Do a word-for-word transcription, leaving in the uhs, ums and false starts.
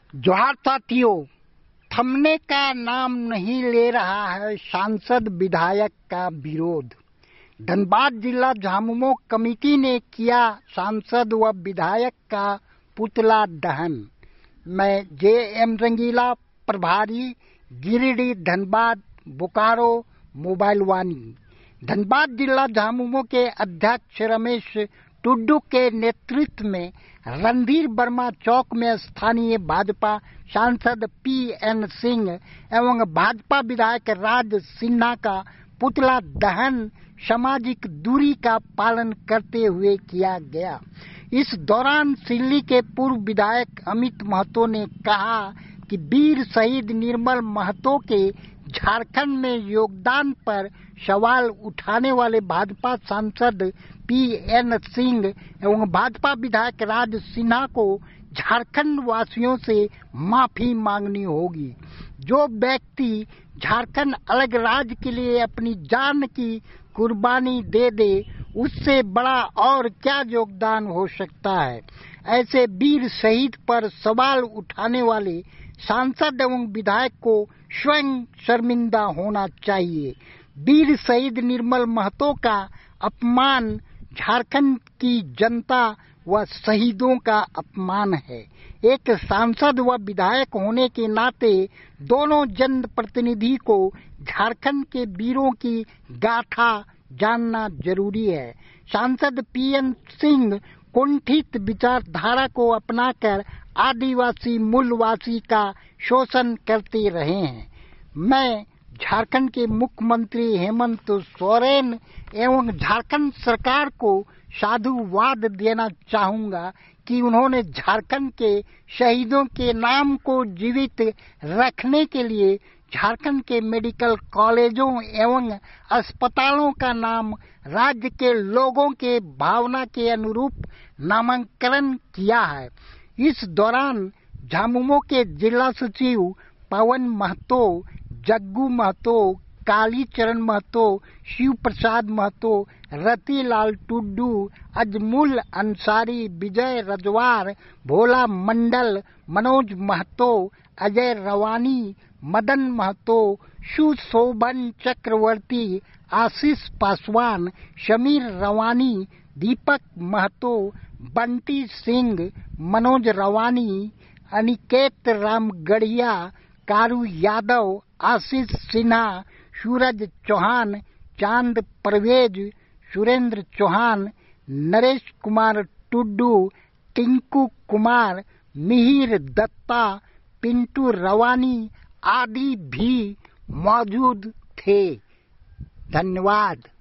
जोहार साथियों, थमने का नाम नहीं ले रहा है सांसद विधायक का विरोध। धनबाद जिला झामुमो कमेटी ने किया सांसद व विधायक का पुतला दहन। मैं जे एम रंगीला, प्रभारी गिरिडीह, धनबाद, बोकारो, मोबाइल वाणी। धनबाद जिला झामुमो के अध्यक्ष रमेश टुड्डू के नेतृत्व में रणधीर वर्मा चौक में स्थानीय भाजपा सांसद पी एन सिंह एवं भाजपा विधायक राज सिन्हा का पुतला दहन सामाजिक दूरी का पालन करते हुए किया गया। इस दौरान सिल्ली के पूर्व विधायक अमित महतो ने कहा कि वीर शहीद निर्मल महतो के झारखंड में योगदान पर सवाल उठाने वाले भाजपा सांसद पी एन सिंह एवं भाजपा विधायक राज सिन्हा को झारखंड वासियों से माफी मांगनी होगी। जो व्यक्ति झारखंड अलग राज्य के लिए अपनी जान की कुर्बानी दे दे, उससे बड़ा और क्या योगदान हो सकता है। ऐसे वीर शहीद पर सवाल उठाने वाले सांसद एवं विधायक को स्वयं शर्मिंदा होना चाहिए। वीर शहीद निर्मल महतो का अपमान झारखंड की जनता व शहीदों का अपमान है। एक सांसद व विधायक होने के नाते दोनों जनप्रतिनिधि को झारखंड के वीरों की गाथा जानना जरूरी है। सांसद पी एन सिंह कुंठित विचारधारा को अपनाकर आदिवासी मूलवासी का शोषण करते रहे हैं। मैं झारखंड के मुख्यमंत्री हेमंत सोरेन एवं झारखंड सरकार को साधुवाद देना चाहूंगा कि उन्होंने झारखंड के शहीदों के नाम को जीवित रखने के लिए झारखंड के मेडिकल कॉलेजों एवं अस्पतालों का नाम राज्य के लोगों के भावना के अनुरूप नामांकन किया है। इस दौरान झामुमो के जिला सचिव पवन महतो, जग्गू महतो, कालीचरण महतो, शिव प्रसाद महतो, रतिलाल टुड्डू, अजमुल अंसारी, विजय रजवार, भोला मंडल, मनोज महतो, अजय रवानी, मदन महतो, सुशोभन चक्रवर्ती, आशीष पासवान, समीर रवानी, दीपक महतो, बंटी सिंह, मनोज रवानी, अनिकेत रामगढ़िया, कारू यादव, आशीष सिन्हा, सूरज चौहान, चांद परवेज, सुरेंद्र चौहान, नरेश कुमार टुड्डू, टिंकू कुमार, मिहिर दत्ता, पिंटू रवानी आदि भी मौजूद थे। धन्यवाद।